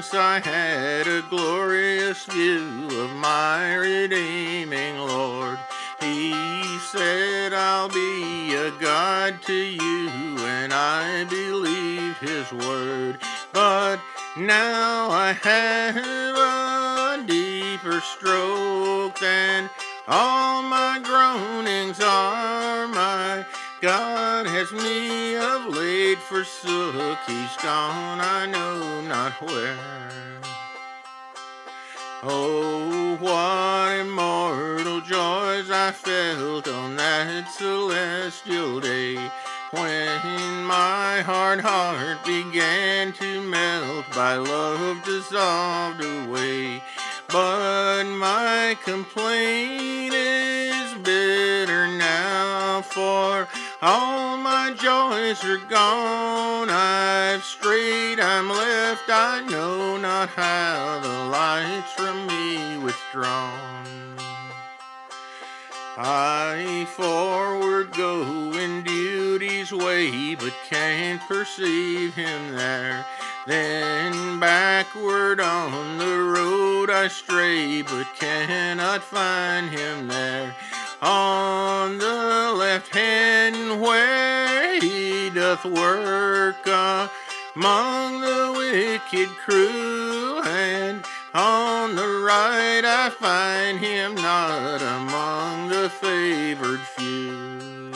once I had a glorious view of my redeeming Lord. He said, I'll be a God to you, and I believed his word. But now I have a deeper stroke than all my groanings are. My God has me of late forsook. He's gone, I know not where. Oh, what immortal joys I felt on that celestial day, when my hard heart began to melt by love dissolved away. But my complaint is bitter now, for all my joys are gone. I've strayed, I'm left, I know not how, the light's from me withdrawn. I forward go in duty's way, but can't perceive him there. Then backward on the road I stray, but cannot find him there. On the left hand where he doth work among the wicked crew, and on the right I find him not among the favored few.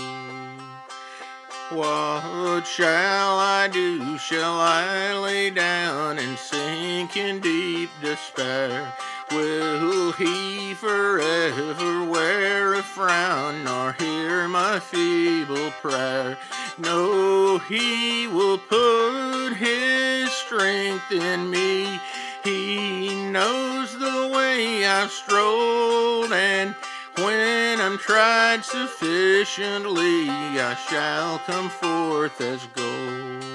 What shall I do? Shall I lay down and sink in deep despair? Will he forever wear a frown, nor hear my feeble prayer? No, he will put his strength in me. He knows the way I've strolled, and when I'm tried sufficiently, I shall come forth as gold.